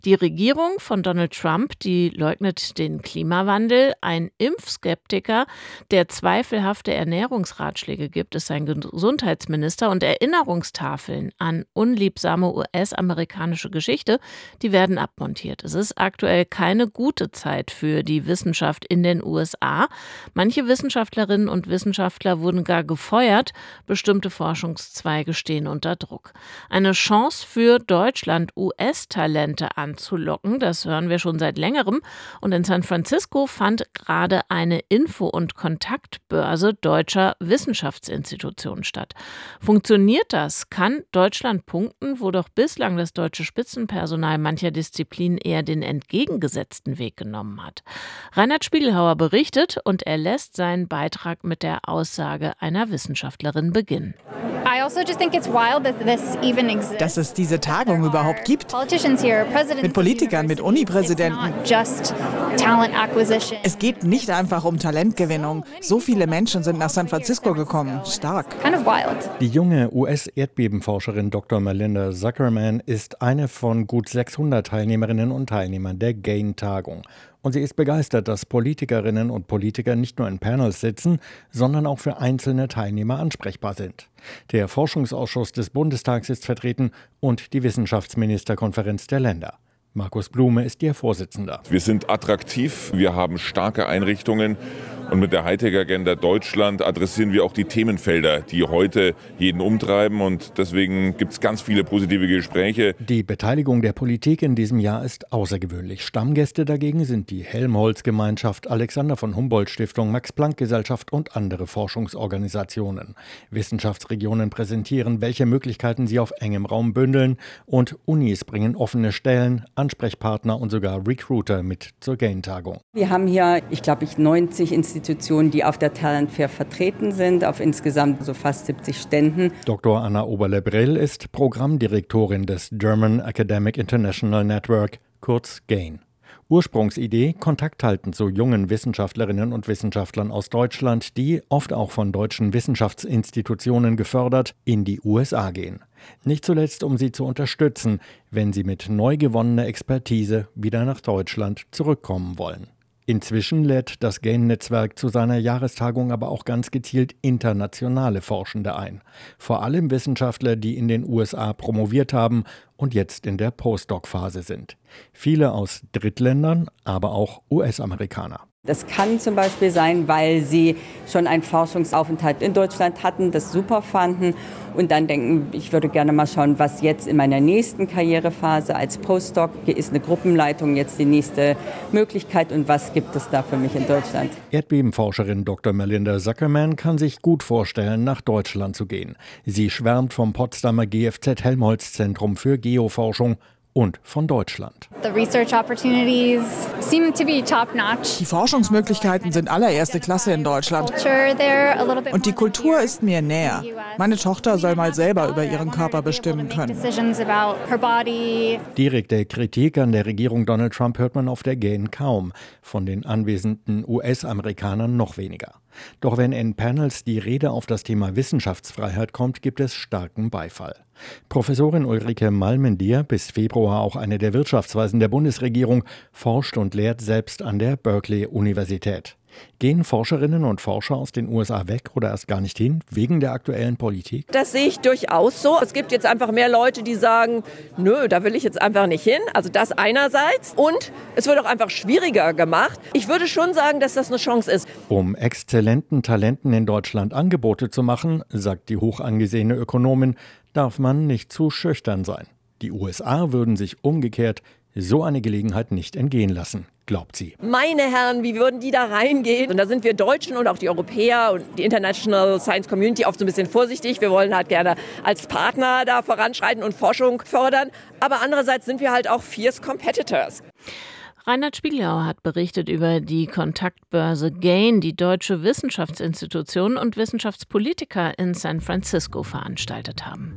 Die Regierung von Donald Trump, die leugnet den Klimawandel. Ein Impfskeptiker, der zweifelhafte Ernährungsratschläge gibt, ist sein Gesundheitsminister. Und Erinnerungstafeln an unliebsame US-amerikanische Geschichte, die werden abmontiert. Es ist aktuell keine gute Zeit für die Wissenschaft in den USA. Manche Wissenschaftlerinnen und Wissenschaftler wurden gar gefeuert. Bestimmte Forschungszweige stehen unter Druck. Eine Chance für Deutschland, US-Talente anzulocken. Das hören wir schon seit längerem. Und in San Francisco fand gerade eine Info- und Kontaktbörse deutscher Wissenschaftsinstitutionen statt. Funktioniert das? Kann Deutschland punkten, wo doch bislang das deutsche Spitzenpersonal mancher Disziplinen eher den entgegengesetzten Weg genommen hat? Reinhard Spiegelhauer berichtet und er lässt seinen Beitrag mit der Aussage einer Wissenschaftlerin beginnen. Dass es diese Tagung überhaupt gibt. Mit Politikern, mit Uni-Präsidenten. Es geht nicht einfach um Talentgewinnung. So viele Menschen sind nach San Francisco gekommen. Stark. Die junge US-Erdbebenforscherin Dr. Melinda Zuckerman ist eine von gut 600 Teilnehmerinnen und Teilnehmern der GAIN-Tagung. Und sie ist begeistert, dass Politikerinnen und Politiker nicht nur in Panels sitzen, sondern auch für einzelne Teilnehmer ansprechbar sind. Der Forschungsausschuss des Bundestags ist vertreten und die Wissenschaftsministerkonferenz der Länder. Markus Blume ist ihr Vorsitzender. Wir sind attraktiv, wir haben starke Einrichtungen. Und mit der Hightech-Agenda Deutschland adressieren wir auch die Themenfelder, die heute jeden umtreiben. Und deswegen gibt es ganz viele positive Gespräche. Die Beteiligung der Politik in diesem Jahr ist außergewöhnlich. Stammgäste dagegen sind die Helmholtz-Gemeinschaft, Alexander von Humboldt-Stiftung, Max-Planck-Gesellschaft und andere Forschungsorganisationen. Wissenschaftsregionen präsentieren, welche Möglichkeiten sie auf engem Raum bündeln. Und Unis bringen offene Stellen, Ansprechpartner und sogar Recruiter mit zur GAIN-Tagung. Wir haben hier, 90 Institutionen, die auf der Talent Fair vertreten sind, auf insgesamt so fast 70 Ständen. Dr. Anna Oberle-Brill ist Programmdirektorin des German Academic International Network, kurz GAIN. Ursprungsidee: Kontakt halten zu jungen Wissenschaftlerinnen und Wissenschaftlern aus Deutschland, die, oft auch von deutschen Wissenschaftsinstitutionen gefördert, in die USA gehen. Nicht zuletzt, um sie zu unterstützen, wenn sie mit neu gewonnener Expertise wieder nach Deutschland zurückkommen wollen. Inzwischen lädt das GAIN-Netzwerk zu seiner Jahrestagung aber auch ganz gezielt internationale Forschende ein. Vor allem Wissenschaftler, die in den USA promoviert haben und jetzt in der Postdoc-Phase sind. Viele aus Drittländern, aber auch US-Amerikaner. Das kann zum Beispiel sein, weil sie schon einen Forschungsaufenthalt in Deutschland hatten, das super fanden und dann denken, ich würde gerne mal schauen, was jetzt in meiner nächsten Karrierephase als Postdoc, hier ist eine Gruppenleitung jetzt die nächste Möglichkeit und was gibt es da für mich in Deutschland. Erdbebenforscherin Dr. Melinda Zuckerman kann sich gut vorstellen, nach Deutschland zu gehen. Sie schwärmt vom Potsdamer GFZ-Helmholtz-Zentrum für Geoforschung und von Deutschland. Die Forschungsmöglichkeiten sind allererste Klasse in Deutschland. Und die Kultur ist mir näher. Meine Tochter soll mal selber über ihren Körper bestimmen können. Direkte Kritik an der Regierung Donald Trump hört man auf der GAIN kaum. Von den anwesenden US-Amerikanern noch weniger. Doch wenn in Panels die Rede auf das Thema Wissenschaftsfreiheit kommt, gibt es starken Beifall. Professorin Ulrike Malmendier, bis Februar auch eine der Wirtschaftsweisen der Bundesregierung, forscht und lehrt selbst an der Berkeley-Universität. Gehen Forscherinnen und Forscher aus den USA weg oder erst gar nicht hin, wegen der aktuellen Politik? Das sehe ich durchaus so. Es gibt jetzt einfach mehr Leute, die sagen, nö, da will ich jetzt einfach nicht hin. Also das einerseits. Und es wird auch einfach schwieriger gemacht. Ich würde schon sagen, dass das eine Chance ist. Um exzellenten Talenten in Deutschland Angebote zu machen, sagt die hoch angesehene Ökonomin, darf man nicht zu schüchtern sein. Die USA würden sich umgekehrt so eine Gelegenheit nicht entgehen lassen, glaubt sie. Meine Herren, wie würden die da reingehen? Und da sind wir Deutschen und auch die Europäer und die International Science Community oft so ein bisschen vorsichtig. Wir wollen halt gerne als Partner da voranschreiten und Forschung fördern. Aber andererseits sind wir halt auch fierce competitors. Reinhard Spiegelhauer hat berichtet über die Kontaktbörse GAIN, die deutsche Wissenschaftsinstitutionen und Wissenschaftspolitiker in San Francisco veranstaltet haben.